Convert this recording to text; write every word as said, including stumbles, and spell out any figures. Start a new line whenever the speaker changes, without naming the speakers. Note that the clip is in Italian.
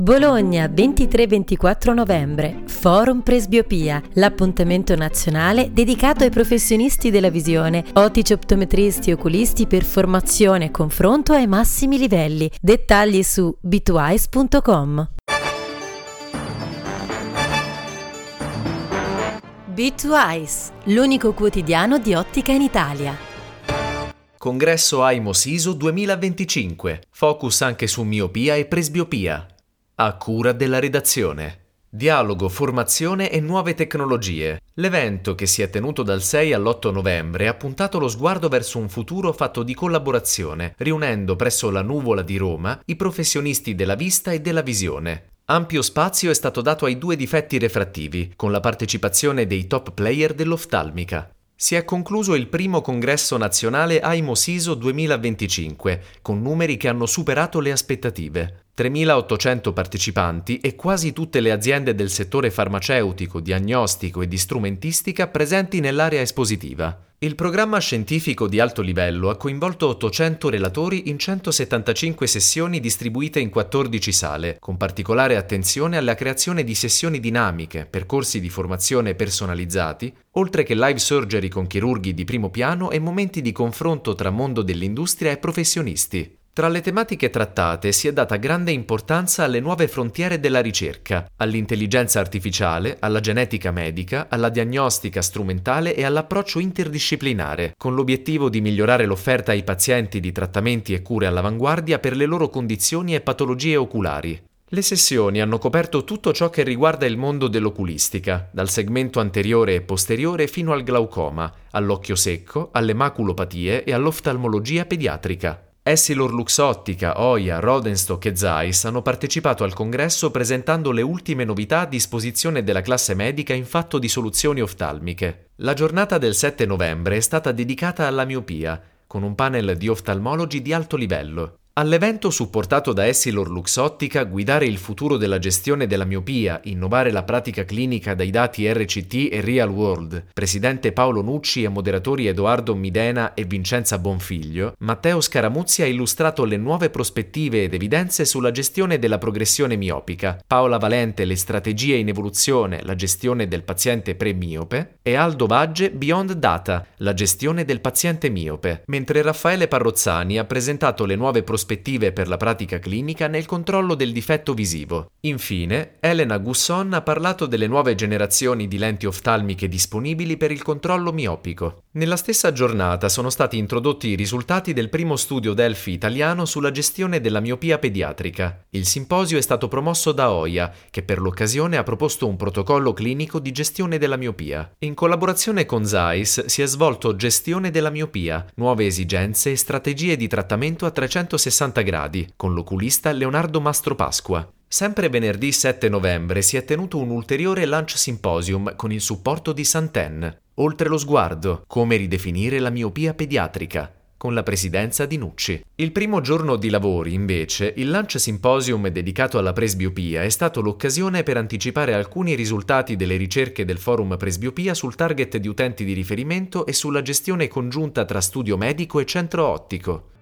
Bologna, ventitré ventiquattro novembre, Forum Presbiopia, l'appuntamento nazionale dedicato ai professionisti della visione, ottici optometristi e oculisti per formazione e confronto ai massimi livelli. Dettagli su b due eyes punto com. b due eyes, l'unico quotidiano di ottica in Italia.
Congresso AIMO SISU duemilaventicinque, focus anche su miopia e presbiopia. A cura della redazione. Dialogo, formazione e nuove tecnologie. L'evento, che si è tenuto dal sei all'otto novembre, ha puntato lo sguardo verso un futuro fatto di collaborazione, riunendo presso la Nuvola di Roma i professionisti della vista e della visione. Ampio spazio è stato dato ai due difetti refrattivi, con la partecipazione dei top player dell'oftalmica. Si è concluso il primo congresso nazionale AIMO SISU duemilaventicinque, con numeri che hanno superato le aspettative. tremilaottocento partecipanti e quasi tutte le aziende del settore farmaceutico, diagnostico e di strumentistica presenti nell'area espositiva. Il programma scientifico di alto livello ha coinvolto ottocento relatori in centosettantacinque sessioni distribuite in quattordici sale, con particolare attenzione alla creazione di sessioni dinamiche, percorsi di formazione personalizzati, oltre che live surgery con chirurghi di primo piano e momenti di confronto tra mondo dell'industria e professionisti. Tra le tematiche trattate si è data grande importanza alle nuove frontiere della ricerca, all'intelligenza artificiale, alla genetica medica, alla diagnostica strumentale e all'approccio interdisciplinare, con l'obiettivo di migliorare l'offerta ai pazienti di trattamenti e cure all'avanguardia per le loro condizioni e patologie oculari. Le sessioni hanno coperto tutto ciò che riguarda il mondo dell'oculistica, dal segmento anteriore e posteriore fino al glaucoma, all'occhio secco, alle maculopatie e all'oftalmologia pediatrica. Essilor-Luxottica, Oia, Rodenstock e Zeiss hanno partecipato al congresso presentando le ultime novità a disposizione della classe medica in fatto di soluzioni oftalmiche. La giornata del sette novembre è stata dedicata alla miopia, con un panel di oftalmologi di alto livello. All'evento supportato da Essilor-Luxottica, guidare il futuro della gestione della miopia, innovare la pratica clinica dai dati R C T e Real World, presidente Paolo Nucci e moderatori Edoardo Midena e Vincenza Bonfiglio, Matteo Scaramuzzi ha illustrato le nuove prospettive ed evidenze sulla gestione della progressione miopica, Paola Valente le strategie in evoluzione, la gestione del paziente pre-miope e Aldo Vagge Beyond Data, la gestione del paziente miope, mentre Raffaele Parrozzani ha presentato le nuove prospettive prospettive per la pratica clinica nel controllo del difetto visivo. Infine, Elena Gusson ha parlato delle nuove generazioni di lenti oftalmiche disponibili per il controllo miopico. Nella stessa giornata sono stati introdotti i risultati del primo studio Delphi italiano sulla gestione della miopia pediatrica. Il simposio è stato promosso da Oia, che per l'occasione ha proposto un protocollo clinico di gestione della miopia. In collaborazione con Zeiss si è svolto Gestione della miopia, nuove esigenze e strategie di trattamento a trecentosessanta gradi, con l'oculista Leonardo Mastropasqua. Sempre venerdì sette novembre si è tenuto un ulteriore Lunch Symposium con il supporto di Santen. Oltre lo sguardo, come ridefinire la miopia pediatrica, con la presidenza di Nucci. Il primo giorno di lavori, invece, il Lunch Symposium dedicato alla presbiopia è stato l'occasione per anticipare alcuni risultati delle ricerche del Forum Presbiopia sul target di utenti di riferimento e sulla gestione congiunta tra studio medico e centro ottico.